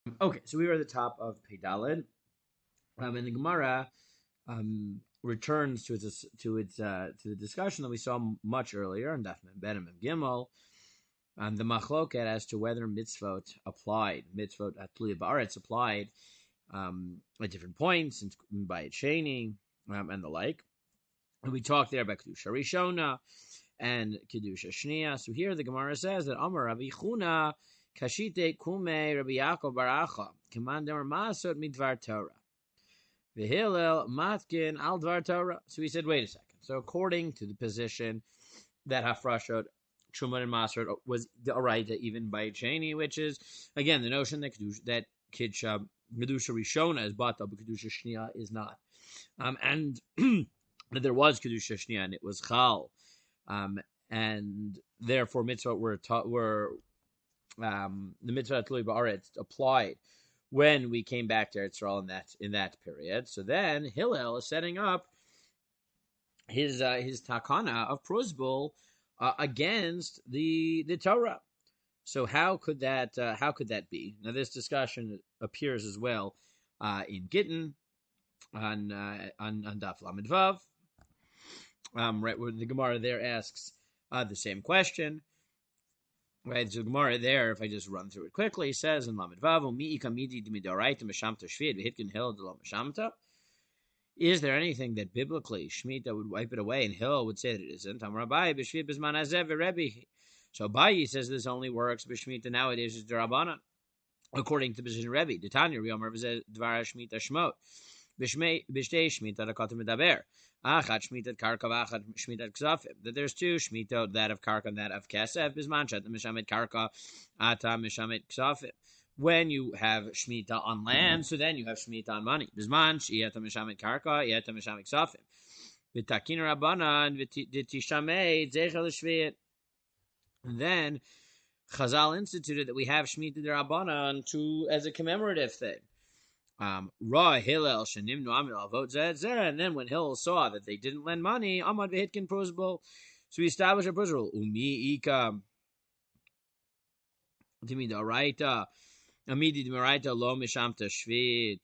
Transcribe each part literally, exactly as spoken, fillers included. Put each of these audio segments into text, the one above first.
Okay, so we were at the top of Peidalid, um, and the Gemara um, returns to its to its uh, to the discussion that we saw much earlier in Daf Ben and Gimel, um, the machloket as to whether mitzvot applied, mitzvot atluya ba'aretz applied um, at different points, and by Sheni um, and the like. And we talked there about kedusha rishona and kedusha shnia. So here the Gemara says that Amar Rabbi Chuna kashite kume Rabbi Yaakov baracha commandem masot midvar Torah. The Hillel matkin al dvar Torah. So he said, wait a second. So according to the position that Hafrashot, Truma and Masrot was Araita even by Cheni, which is again the notion that Kedusha, that Kidsha Kedusha Rishona is Bata, but Kedusha Shnia is not. Um, and that there was Kedusha Shnia and it was Chal. Um, and therefore mitzvah were ta- were um, the mitzvah Tului Ba'aretz applied when we came back to Eretz in that in that period. So then Hillel is setting up his uh, his takana of prosbul uh, against the the Torah. So how could that uh, how could that be? Now this discussion appears as well uh, in Gittin on uh, on on Daf Lamed Vav, um, right where the Gemara there asks uh, the same question. Right, so Gemara there, if I just run through it quickly, says in Lamed Vav, is there anything that biblically Shemitah would wipe it away, and Hillel would say that it isn't? So Abayi says this only works b'Shmitah nowadays is Darabanan, according to the position Rebbe. D'Tanya Riyom Rebbe says Dvar Shemitah Shmot b'Shtei Shemitah Dakata Medaber. Achat Shmitat Karka, Achat Shmitat Ksafim. That there's two Shmitot, that of Karka and that of Kesef. Bismanchat, the Mishamet Karka, Ata Mishamet Ksafim. When you have Shmita on land, so then you have Shmita on money. Bismanch, Ieta Mishamet Karka, Ieta Mishamet Ksafim. V'takin Rabbanan, v'tishamei, Zechel Shviet. And then Chazal instituted that we have Shmita Rabbanan to as a commemorative thing. Um, Ra Hillel Shanimnu Amil Avot Zed Zed, and then when Hillel saw that they didn't lend money, Amad Vehitkin Prosbul, so he established a prosbul. Umi Ika Timi Daraita Amidi Dmaraita Lo Mishamta Shvit.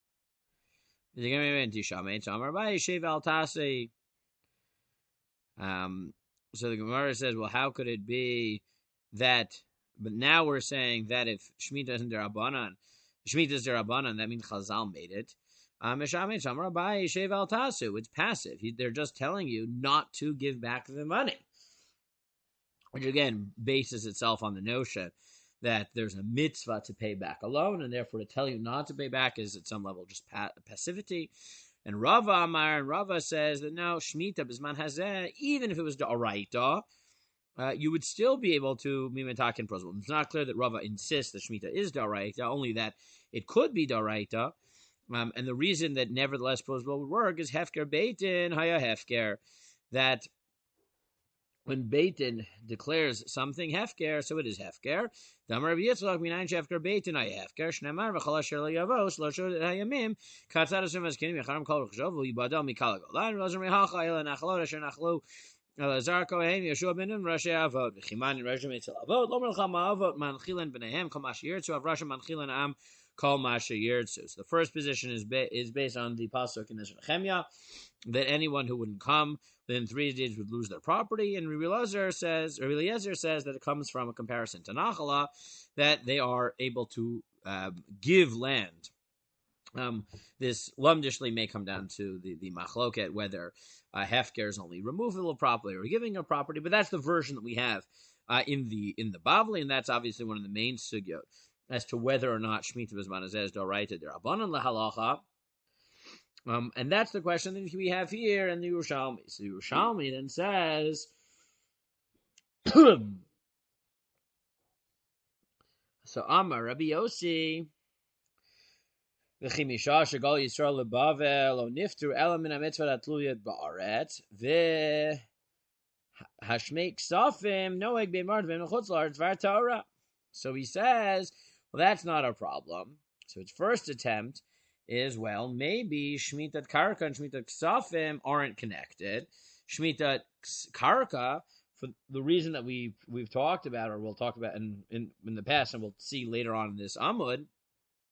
Um, so the Gemara says, well, how could it be that? But now we're saying that if Shemitah isn't Derabanan, Shemitah is Derabanan, that means Chazal made it. Um, it's passive. They're just telling you not to give back the money, which again bases itself on the notion that there's a mitzvah to pay back a loan, and therefore to tell you not to pay back is at some level just pa- passivity. And Rava Amar and Rava says that no, Shemitah Bisman Hazeh, even if it was D'Oraita, uh, you would still be able to Mimetakin Prosbul. It's not clear that Rava insists that Shemitah is D'Oraita, only that it could be D'Oraita. Um, and the reason that nevertheless Prosbul would work is Hefker Beitin Haya Hefker, that when Beitin declares something Hefker, so it is Hefker. Damar Rabbi Yitzchak minayin Hefker Beitin Haya Hefker Shnemar v'chol asher lo yavos lo shod hayamim katzad asher mazkinim yacharim kol rechshov v'yibadal mikal hagolan v'lazar mehacha ela nachalot asher nachlu elazar kohen Yeshua ben Nun Rashi Avot v'chiman Rashi Mitzel Avot lo melchama Avot manchilan b'nehem kol masher yirtzu av Rashi manchilan am kol masher yirtzu. So the first position is ba- is based on the pasuk in Nehemiah that anyone who wouldn't come within three days would lose their property. And Rabbi Eliezer says, Rabbi Eliezer says that it comes from a comparison to Nachala, that they are able to uh, give land. Um, this lumdishly may come down to the, the machloket, whether uh, hefker is only removal of property or giving of property, but that's the version that we have uh, in the in the Bavli, and that's obviously one of the main sugyot as to whether or not Shemitah B'zman Hazeh is d'oraita d'Rabbanan lahalacha. Um, and that's the question that we have here in the Yerushalmi. So Yerushalmi then says, so Amar Rabbi Yossi, v'chimisha shegal Yisrael lebavel o niftu elam min hamitzvah atluyat ba'aretz ve hashmei ksafim noeg be'mard ve'mechutz la'aretz var Torah. So he says, well, that's not a problem. So his first attempt is, well, maybe Shmitat Karka and Shmitat Ksafim aren't connected. Shmitat Karka, for the reason that we've, we've talked about, or we'll talk about in, in, in the past, and we'll see later on in this Amud,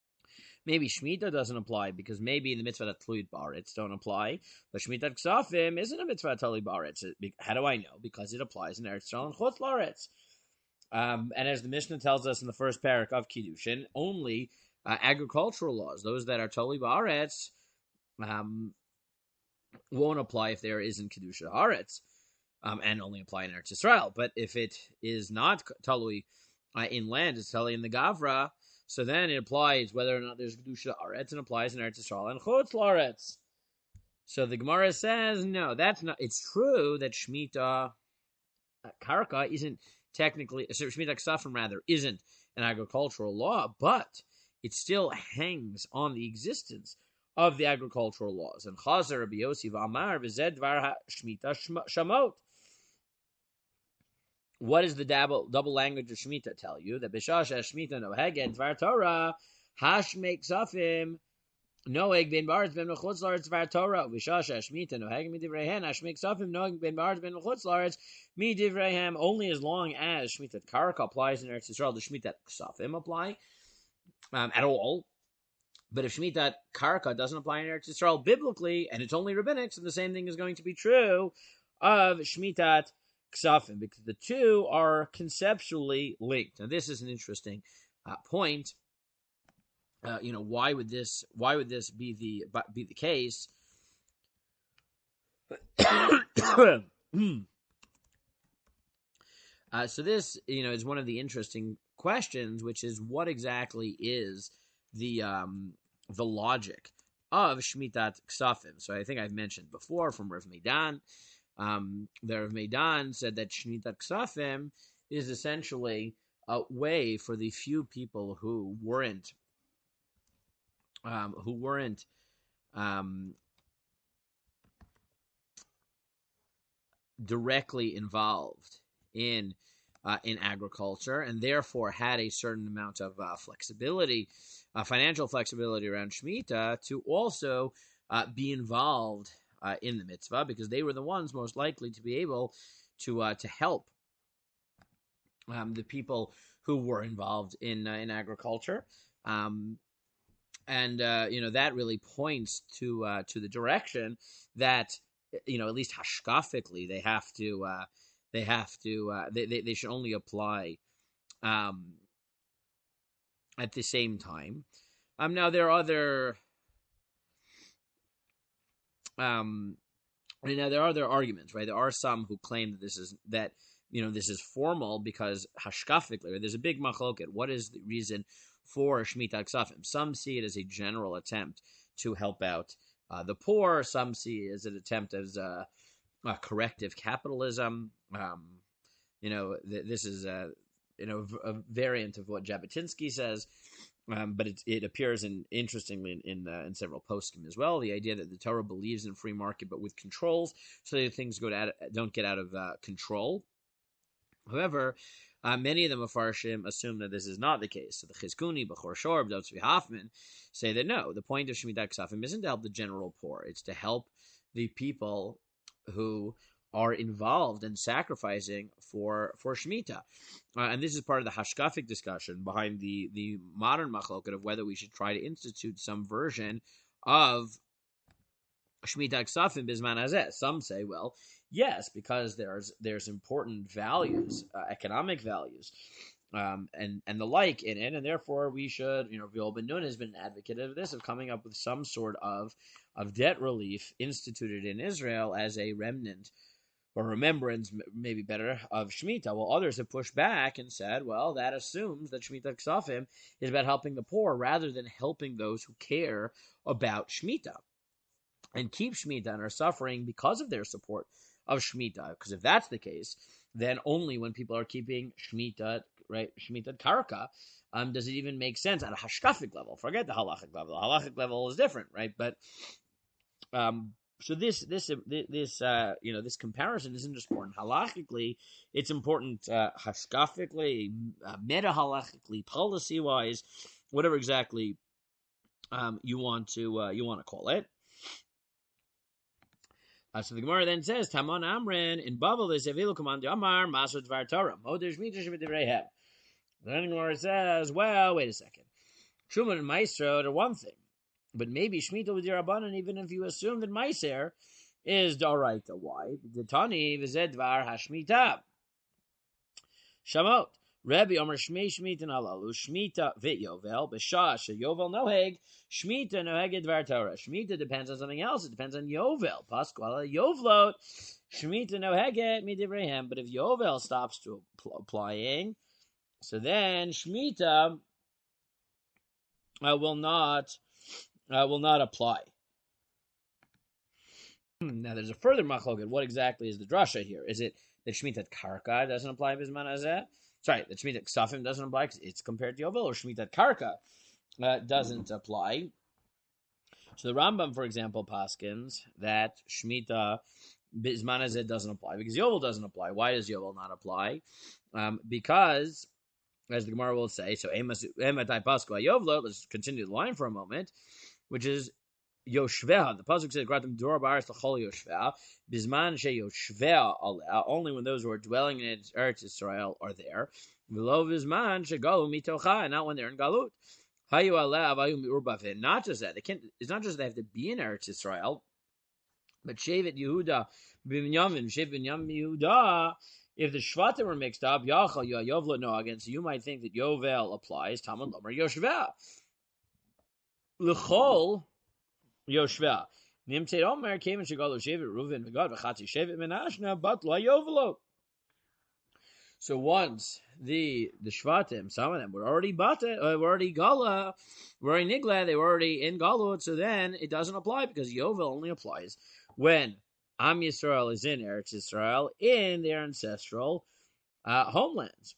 maybe Shemitah doesn't apply because maybe the mitzvah that Tluid Ba'aretz don't apply, but Shemitah Ksafim isn't a mitzvah Tluid Ba'aretz. How do I know? Because it applies in Eretz Yisrael and Chutz La'aretz. Um, and as the Mishnah tells us in the first parak of Kiddushin, only uh, agricultural laws, those that are Tluid Ba'aretz, um, won't apply if there isn't Kedusha Haaretz, um, and only apply in Eretz Yisrael. But if it is not Talui uh, in land, it's Talui in the Gavra, so then it applies whether or not there's Kedusha Haaretz, and applies in Eretz Yisrael and Chutz La'aretz. So the Gemara says, no, that's not. It's true that Shemitah uh, Karka isn't technically, so Shemitah Ksafim rather, isn't an agricultural law, but it still hangs on the existence of the agricultural laws. And Chazer Rabbi Yossi V'Amar V'zed Dvar Shemitah Shamot. What does the double, double language of Shemitah tell you? That B'shash Shemitah Nohegen Dvar Torah Hash Make Safim Noeg Ben Bars Ben Mechutz La'aretz Dvar Torah B'shash Shemitah Nohegen Midivrehen Hash Make Safim Noeg Ben Bars Ben Mechutz La'aretz Midivrehem. Only as long as Shemitah Karka applies in Eretz Yisrael, the Shemitah Ksafim apply um, at all. But if Shemitah Karka doesn't apply in Eretz Yisrael biblically, and it's only rabbinic, so the same thing is going to be true of Shemitah Ksafim, because the two are conceptually linked. Now, this is an interesting uh, point. Uh, you know, why would this? Why would this be the be the case? uh, so this, you know, is one of the interesting questions, which is what exactly is the um, the logic of Shmitat Ksafim. So I think I've mentioned before from Rav Meidan. Um, the Rav Meidan said that Shmitat Ksafim is essentially a way for the few people who weren't um, who weren't um, directly involved in uh, in agriculture, and therefore had a certain amount of uh, flexibility. Uh, financial flexibility around Shemitah to also uh, be involved uh, in the mitzvah, because they were the ones most likely to be able to uh, to help um, the people who were involved in uh, in agriculture, um, and uh, you know that really points to uh, to the direction that, you know, at least hashkafically they have to uh, they have to uh, they, they they should only apply Um, at the same time. Um, now there are other, um, now there are other arguments, right? There are some who claim that this is that you know this is formal because hashkafically, right? There's a big machloket. What is the reason for Shemitah Ksafim? Some see it as a general attempt to help out uh, the poor. Some see it as an attempt as a, a corrective capitalism. Um, you know, th- this is a you know a variant of what Jabotinsky says. Um, but it, it appears in interestingly in in, uh, in several poskim as well. The idea that the Torah believes in free market, but with controls, so that things go to, don't get out of uh, control. However, uh, many of the Mefarshim assume that this is not the case. So the Chizkuni, Bechor Shor, B'dot Tzvi Hoffman say that no, the point of Shemitah Ksafim isn't to help the general poor; it's to help the people who are involved in sacrificing for for Shemitah. Uh, and this is part of the hashkafic discussion behind the, the modern machloket of whether we should try to institute some version of Shemitah Ksafim Bizman Hazeh. Some say, well, yes, because there's there's important values, uh, economic values, um, and, and the like in it, and therefore we should, you know, Yoel Ben Nun has been an advocate of this, of coming up with some sort of, of debt relief instituted in Israel as a remnant or remembrance, maybe better, of Shemitah. Well, others have pushed back and said, well, that assumes that Shemitah Ksafim is about helping the poor rather than helping those who care about Shemitah and keep Shemitah and are suffering because of their support of Shemitah. Because if that's the case, then only when people are keeping Shemitah, right, Shemitah Karka, um, does it even make sense at a hashkafic level. Forget the halachic level. The halachic level is different, right? But um So this this this uh, you know this comparison isn't just important halachically; it's important uh, hashkafically, uh, meta halachically, policy wise, whatever exactly um, you want to uh, you want to call it. Uh, so the Gemara then says, "Taman Amren in Bavel they say Vilu Command Amar Masud Var Torah Modesh Mitish Midivrei Heb." Then the Gemara says, "Well, wait a second. Truma and Meiser are one thing, but maybe Shemitah with Dirabanan, even if you assume that Meiser is D'oraita. Why? The Tani v'zedvar hashmita. Shamot. Rebbe Omer Shmei Shmita Nalalu Shmita Vit Yovel B'Shah Yovel Noheg Shmita Noheg Dvar Torah. Shmita depends on something else. It depends on Yovel. Pasquala Yovlot Shmita Noheget Midivrehem. But if Yovel stops to applying, so then Shmita uh, will not uh, will not apply. Now there's a further machloket. What exactly is the drasha here? Is it that Shmitat Karka doesn't apply Bisman Hazeh? Sorry, that Shmitat Ksafim doesn't apply because it's compared to Yovel, or Shmitat Karka uh, doesn't apply. So the Rambam, for example, paskins that Shmita Bisman Hazeh doesn't apply because Yovel doesn't apply. Why does Yovel not apply? Um, because, as the Gemara will say, so Ematai Pasku Yovlo, let's continue the line for a moment, which is Yoshveh. The pasuk says, "Gratim dor ba'aretz l'chol Yoshveh." Bisman she Yoshveh aleh. Only when those who are dwelling in Eretz Yisrael are there. V'lo bisman she galu mitocha, and not when they're in galut. Hayu aleh avayu miurbavin. Not just that. They can't. It's not just they have to be in Eretz Yisrael, but Shevet Yehuda b'Binyamin, Shevet Binyamin Yehuda. If the Shvatim were mixed up, Yachal Yovlo no again. So you might think that Yovel applies. Talmud Lomer Yoshveh. L'chol Yoshveh. Nimtei Omer came and Shigalo Shevet Reuven V'Gad V'Chatzi Shevet Menashna But Lo Yovlo. So once the the Shvatim, some of them were already bate, uh, were already Gala, were already Nigla, they were already in Galut. So then it doesn't apply because Yovel only applies when Am Yisrael is in Eretz Yisrael in their ancestral uh, homelands.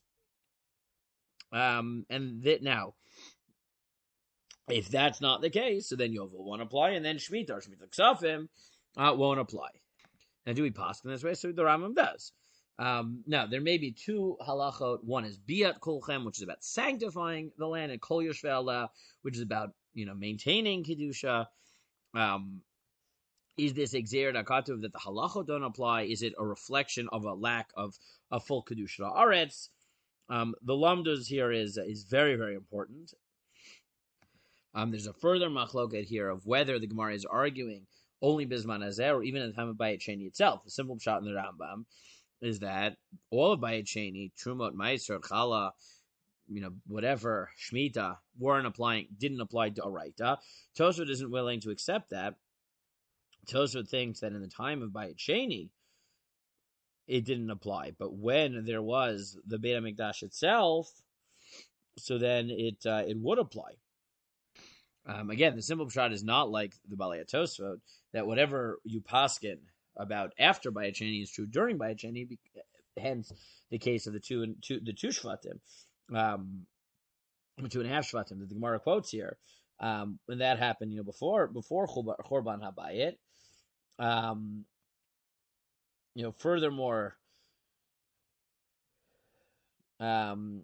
Um, and that now. If that's not the case, so then Yovel won't apply, and then Shemitah or Shemitah Ksafim uh, won't apply. Now, do we pass in this way? So the Rambam does. Um, now, there may be two halachot. One is Biat Kolchem, which is about sanctifying the land, and Kol Yoshveh, which is about, you know, maintaining Kedusha. Um, is this Exer Nakatuv that the halachot don't apply? Is it a reflection of a lack of a full Kedusha Aretz? Um, the Lamdas here is, is very, very important. Um, there's a further machloket here of whether the Gemara is arguing only Bisman Hazeh or even at the time of Bayit Sheni itself. The simple shot in the Rambam is that all of Bayit Sheni, Trumot, Meiser, Chala, you know, whatever, Shemitah, weren't applying, didn't apply to Oraita. Tosfot isn't willing to accept that. Tosfot thinks that in the time of Bayit Sheni, it didn't apply. But when there was the Beit HaMikdash itself, so then it uh, it would apply. Um, again, the simple pshat is not like the Balei Tosfot, that whatever you paskin about after Bayit Sheni is true during Bayit Sheni, hence the case of the two and two the two shvatim, um, the two and a half shvatim that the Gemara quotes here. Um, when that happened, you know, before before Churban Habayit, um, you know, furthermore, um.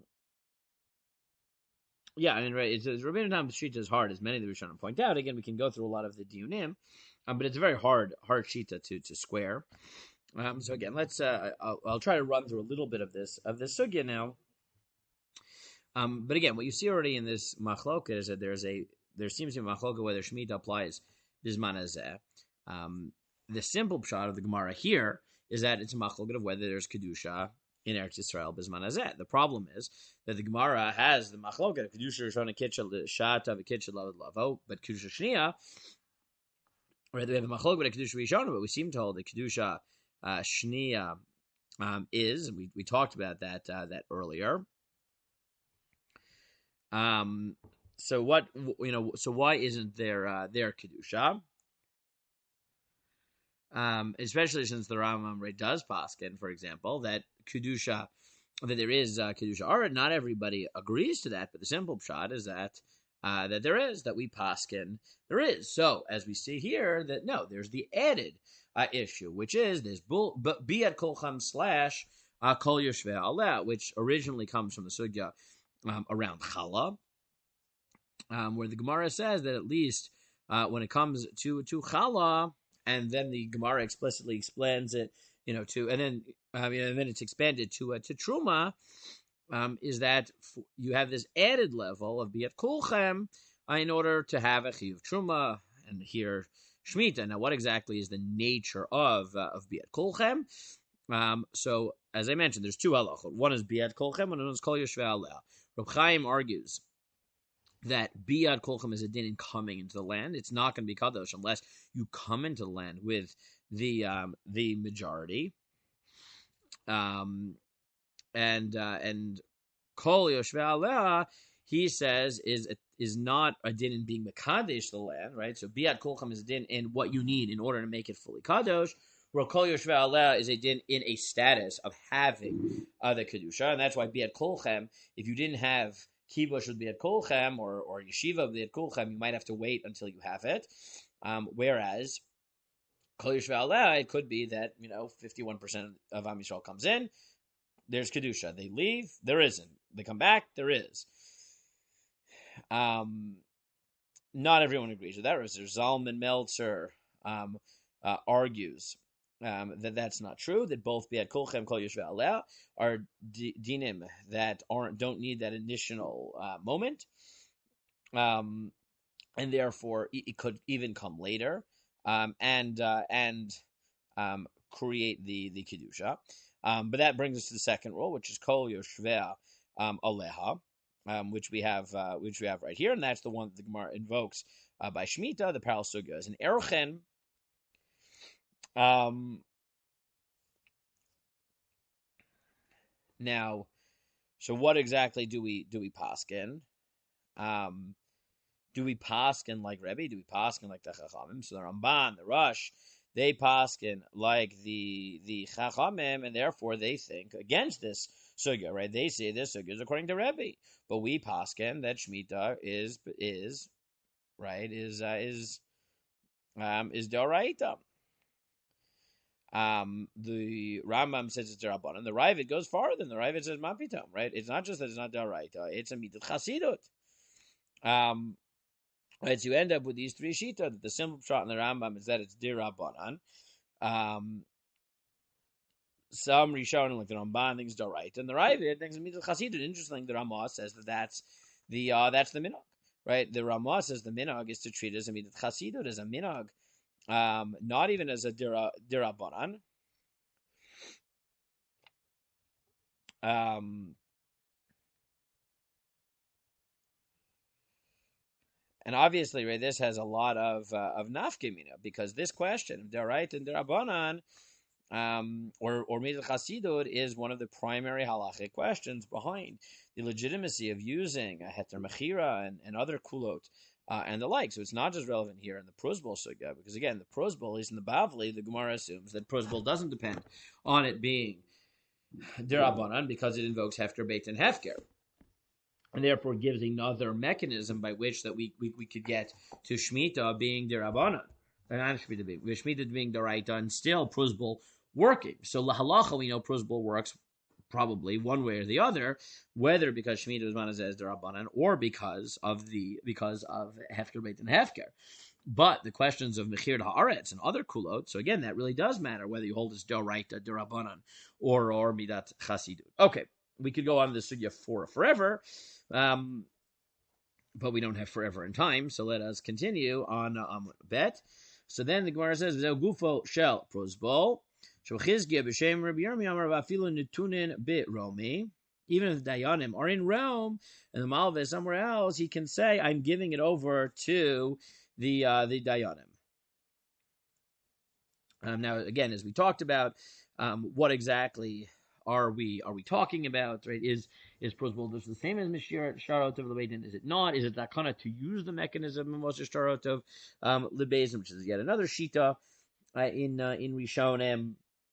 Yeah, I mean, right, it's, it's Rabbeinu Tam Shita is hard, as many of the Rishonim point out. Again, we can go through a lot of the Diyunim, um, but it's a very hard, hard Shita to to square. Um, so again, let's. Uh, I'll, I'll try to run through a little bit of this of this sugya now. Um, but again, what you see already in this machloka is that there's a there seems to be a machloka whether Shemitah applies Bisman Hazeh. Um, the simple pshat of the Gemara here is that it's a machloka of whether there's kedusha in Eretz Yisrael Bisman Hazeh. The problem is that the Gemara has the machloket of kedusha rishona kitcha shata v'kitcha lavo, but kedusha shnia, right? We have the machloket of kedusha rishona, but we seem told that kedusha uh, shnia um, is. We we talked about that uh, that earlier. Um. So what you know? So why isn't there uh, there kedusha? Um, especially since the Rambam does paskin, for example, that kedusha, that there is uh, kedusha aret. Not everybody agrees to that, but the simple pshat is that uh, that there is, that we paskin there is. So as we see here, that no, there's the added uh, issue, which is this bull biat kolcham slash uh, kol yoshveh aleh, which originally comes from the sugya um, around chala, um, where the Gemara says that at least uh, when it comes to to chala. And then the Gemara explicitly explains it, you know, to, and then, um, and then it's expanded to uh, to truma. um, is that f- you have this added level of Biat Kulchem uh, in order to have a Chiyuv Truma, and here Shemitah. Now, what exactly is the nature of uh, of Biat Kulchem? Um, so, as I mentioned, there's two halachot. One is Biat Kulchem, and one is Kol Yoshvei Aleh. Reb Chaim argues that Biat Kulchem is a din in coming into the land. It's not going to be kadosh unless you come into the land with the um, the majority. Um, and uh, and Kol Yoshvei Aleh, he says, is is not a din in being mekadesh the land, right? So Biat Kulchem is a din in what you need in order to make it fully kadosh. Where Kol Yoshvei Aleh is a din in a status of having uh, the kedusha, and that's why Biat Kulchem, if you didn't have kibush with Biat Kulchem or or yeshiva with Biat Kulchem, you might have to wait until you have it. Um, whereas Kol Yoshvei Aleh, it could be that, you know, fifty-one percent of Am Yisrael comes in, there's kedusha. They leave, there isn't. They come back, there is. Um, not everyone agrees with that. There's Zalman Meltzer um, uh, argues um, that that's not true. That both Biat Kulchem, Kol Yoshvei Aleh are d- dinim that aren't don't need that initial uh, moment, um, and therefore it could even come later um, and uh, and um, create the the kedusha. Um, but that brings us to the second rule, which is Kol Yoshvei um, Aleha. Um, which we have, uh, which we have right here, and that's the one that the Gemara invokes uh, by Shemitah. The Paral Sugya is an Eruchen. Um, now, so what exactly do we do we paskin? Um, do we paskin like Rebbe? Do we paskin like the Chachamim? So the Ramban, the Rush, they paskin like the the Chachamim, and therefore they think against this sugya, right? They say this sugya is according to Rebbe, but we paskin that Shemitah is is right is uh, is um is d'oraita. Um, the Rambam says it's d'rabbanan. The Ravid goes farther than the Ravid says mapitam, right? It's not just that it's not d'oraita; it's a midat chasidut. Um, right. So you end up with these three shita. That the simple shot in the Rambam is that it's d'rabbanan. Um. Some Rishonim, like the Ramban, thinks d'oraita, and the Ravid thinks it's chasidut. Interesting, the Ramah says that that's the uh, that's the minhag, right? The Ramah says the minhag is to treat it as a midat chasidut, as a minhag, um, not even as a d'rabbanan. Um, and obviously, right, this has a lot of uh, of nafkemina, because this question of d'oraita and d'rabbanan, Um, or or midat chasidut is one of the primary halachic questions behind the legitimacy of using a heter mechira and, and other kulot uh, and the like. So it's not just relevant here in the prosbul sugya, because again, the prosbul, at least in the Bavli, the Gemara assumes that prosbul doesn't depend on it being d'rabbanan because it invokes hefker, beit, and hefker, and therefore gives another mechanism by which that we we, we could get to Shemitah being d'rabbanan, and not Shemitah being Shemitah being d'oraita, and still prosbul working. So lahalacha, we know prosbul works probably one way or the other, whether because Shemitah is manazeh as d'rabbanan or because of the because of hefker, beit, and hefker. But the questions of mechir haaretz and other kulot, so again, that really does matter whether you hold as d'oraita, d'rabbanan, or or midat chasidut. Okay, we could go on this sugya for forever, um, but we don't have forever in time. So let us continue on uh, on bet. So then the Gemara says, "V'zeu gufo shel prosbul." Even if the Dayanim are in Rome and the Malva is somewhere else, he can say, I'm giving it over to the uh, the Dayanim. Um, now, again, as we talked about, um, what exactly are we are we talking about? Right? Is is prosbul just the same as Mishir Sharot of Lebedin? Is it not? Is it that kind of to use the mechanism of Moshe Sharot of um, Lebedin, which is yet another shita uh, in uh, in Rishonim?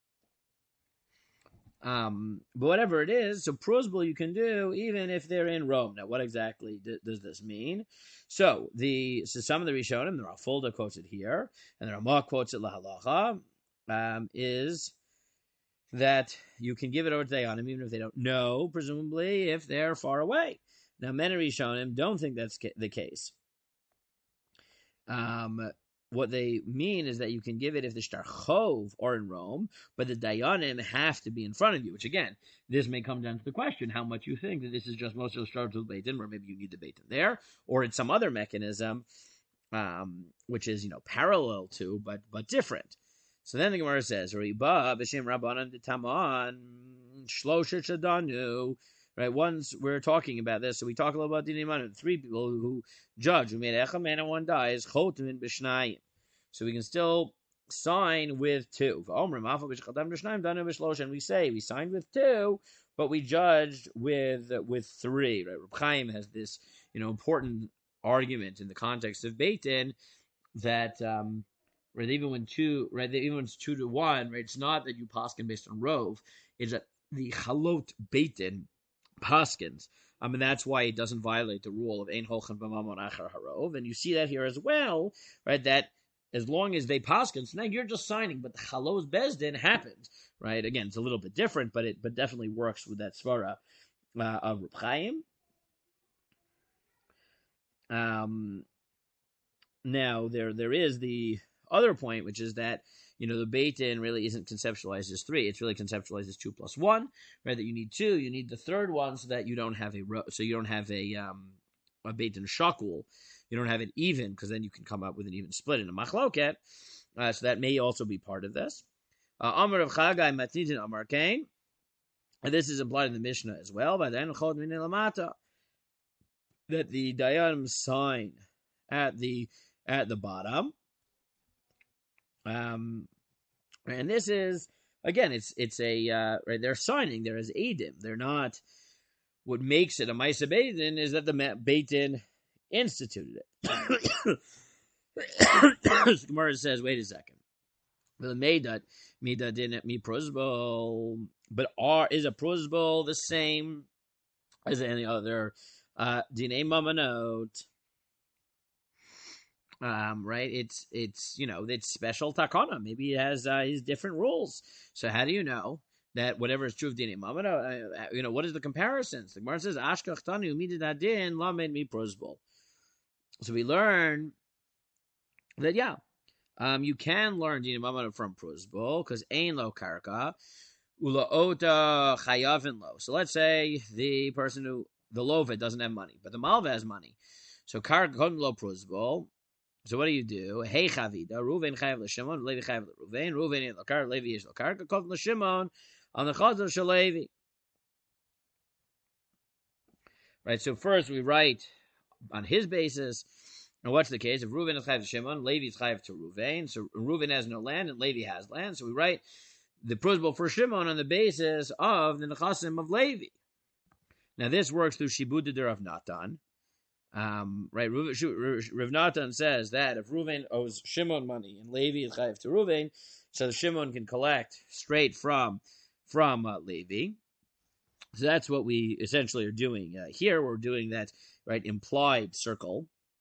Um, but whatever it is, so prosbul you can do even if they're in Rome. Now, what exactly d- does this mean? So the so some of the Rishonim, the Rafulda quotes it here, and the Ramah quotes it lahalacha, um, is that you can give it over to Dayanim even if they don't know, presumably if they're far away. Now, many Rishonim don't think that's ca- the case. Um, what they mean is that you can give it if the Shtar Chov are in Rome, but the Dayanim have to be in front of you, which again, this may come down to the question how much you think that this is just most of the Shtar Beit Din, where maybe you need the Beit Din there, or it's some other mechanism, um, which is, you know, parallel to, but but different. So then the Gemara says, Riba, B'Shem Rabbanan D'Taman, Shlosha Shadanu. Right, once we're talking about this, so we talk a little about Dinei Manu. Three people who, who judge, who made Echa man and one dies, Chotim B'Shnayim. So we can still sign with two. And we say we signed with two, but we judged with with three. Right, Reb Chaim has this, you know, important argument in the context of Beit Din that um, right, even when two, right, even when it's two to one, right, it's not that you paskin based on rov, it's that the Chalot Beit Din Paskins. I mean, that's why it doesn't violate the rule of Ein Holchan B'Mamon Achar Harov. And you see that here as well, right? That as long as they Paskins, now you're just signing, but the Chalos Bezdin happens, right? Again, it's a little bit different, but it but definitely works with that Svara uh, of Reb Chaim. Um, now, there there is the other point, which is that, you know, the Beit Din really isn't conceptualized as three. It's really conceptualized as two plus one, right? That you need two. You need the third one so that you don't have a so you don't have a um, a Beit Din shakul. You don't have it even, because then you can come up with an even split in a machloket. Uh, so that may also be part of this. Amar of Chagai Matnitin Amar Kain. And this is implied in the Mishnah as well. By then Chod Min Lamata, that the Dayanim sign at the at the bottom. Um, and this is, again, it's it's a uh, right. They're signing there as Eidim. They're not. What makes it a Maisa Beit Din is that the Beit Din instituted it. Gemara says, wait a second. The Meidat Mida Din Mi Prozbol, but are is a Prozbol the same as any other uh, Dinei Mamanot? Um, right? It's it's you know it's special takana. Maybe it has uh, his different rules. So how do you know that whatever is true of Dinei Mamano? Uh, you know, what is the comparisons? The Gemara says Ashkach Tanu Midid Din Lamed Mi Prozbol. So we learn that yeah, um, you can learn Dinei Mamano from Prozbol because Ein Lo Karka Ula Ota Chayavin Lo. So let's say the person who the Lovet doesn't have money, but the Malva has money. So Karka Kon Lo Prozbol. So what do you do? Hey Chavida, Ruven Chayav l'Shimon, Levi Chayav l'Ruven, Ruven in l'Kar, Levi is l'Kar, Kakot l'Shimon, on the Chazal Shalevi. Right. So first we write on his basis. And what's the case? If Ruven is Chayav to Shimon, Levi is Chayav to Ruven. So Ruven has no land and Levi has land. So we write the Prozbol for Shimon on the basis of the Nechasim of Levi. Now this works through Shibud Dir of Natan. Um, right, Rav Natan says that if Reuven owes Shimon money and Levi is chayav to Reuven, so Shimon can collect straight from from uh, Levi. So that's what we essentially are doing uh, here. We're doing that right implied circle.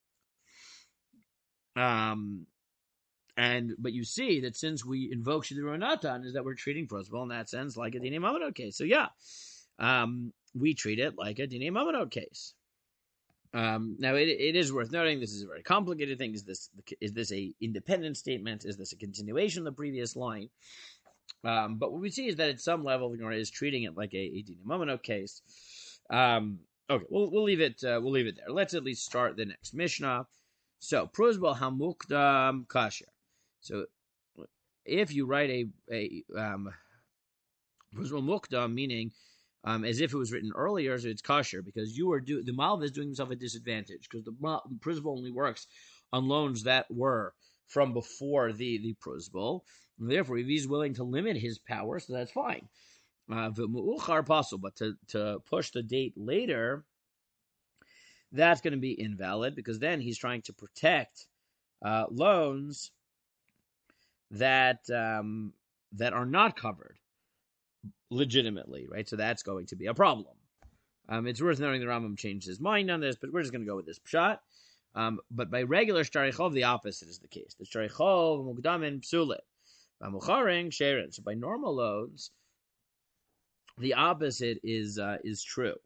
Um, and but you see that since we invoke Shiddur Natan, is that we're treating Prozbol in that sense like a Dinei Mamanot case. So yeah, um, we treat it like a Dinei Mamanot case. Um, now, it, it is worth noting this is a very complicated thing. Is this is this a independent statement? Is this a continuation of the previous line? Um, but what we see is that at some level, the Gemara is treating it like a, a Dinei Mamanot case. Um, okay, we'll we'll leave it uh, we'll leave it there. Let's at least start the next Mishnah. So, Prozbol Hamukdam Kasher. So, if you write a a um, Prozbol Mukdam, meaning Um, as if it was written earlier, so it's kosher, because you are do the Malva is doing himself a disadvantage, because the, the Prozbol only works on loans that were from before the, the Prozbol. Therefore, if he's willing to limit his power, so that's fine. Uh, but to, to push the date later, that's going to be invalid, because then he's trying to protect uh, loans that um, that are not covered legitimately, right? So that's going to be a problem. Um, it's worth noting the Rambam changed his mind on this, but we're just going to go with this pshat. Um, but by regular shtarei the opposite is the case. The shtarei chov mukdamin psulit, v'mucharing sheren. So by normal loans, the opposite is uh, is true.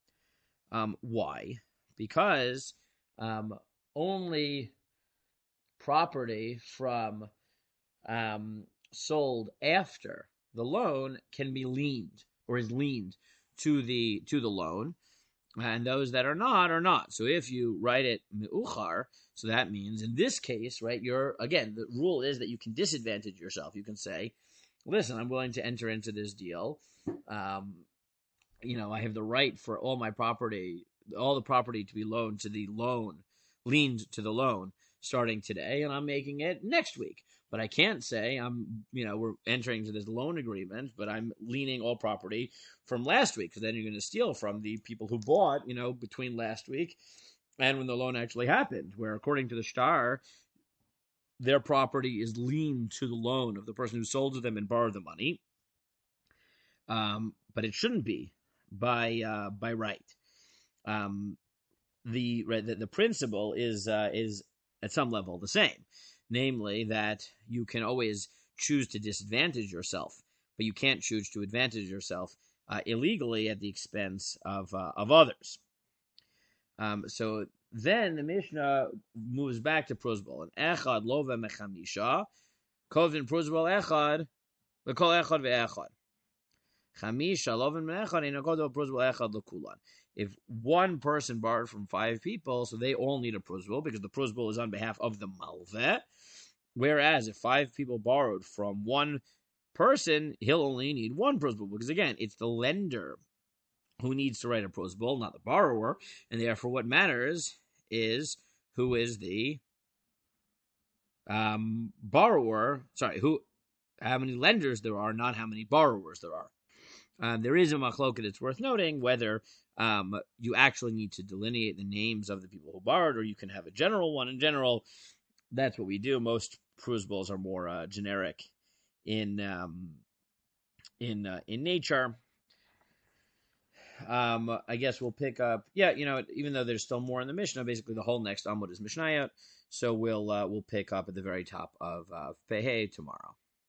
Um, why? Because um, only property from um, sold after the loan can be liened or is liened to the to the loan, and those that are not are not. So if you write it meuchar, so that means in this case, right? You're again the rule is that you can disadvantage yourself. You can say, "Listen, I'm willing to enter into this deal. Um, you know, I have the right for all my property, all the property to be loaned to the loan, liened to the loan." Starting today, and I'm making it next week. But I can't say I'm, you know, we're entering into this loan agreement, but I'm leaning all property from last week, because then you're going to steal from the people who bought, you know, between last week and when the loan actually happened, where according to the shtar, their property is liened to the loan of the person who sold to them and borrowed the money. Um, but it shouldn't be by uh, by right. Um, the, right, the the principle is uh, is at some level the same, namely that you can always choose to disadvantage yourself, but you can't choose to advantage yourself uh, illegally at the expense of uh, of others. Um, so then the Mishnah moves back to Pruzbul, and echad lova mechamisha, kovin Pruzbul echad, lekol echad ve'echad. Chamisha loven me'echad inakodo Pruzbul echad lekulan. If one person borrowed from five people, so they all need a pruzbul, because the pruzbul is on behalf of the malveh. Whereas if five people borrowed from one person, he'll only need one pruzbul, because again, it's the lender who needs to write a pruzbul, not the borrower, and therefore what matters is who is the um, borrower. Sorry, who, how many lenders there are, not how many borrowers there are. Um, there is a machloket that's worth noting whether um, you actually need to delineate the names of the people who borrowed, or you can have a general one. In general, that's what we do. Most pruzbuls are more uh, generic in um, in uh, in nature. Um, I guess we'll pick up. Yeah, you know, even though there's still more in the Mishnah, basically the whole next Amud is Mishnayot. So we'll uh, we'll pick up at the very top of uh, Pehei tomorrow.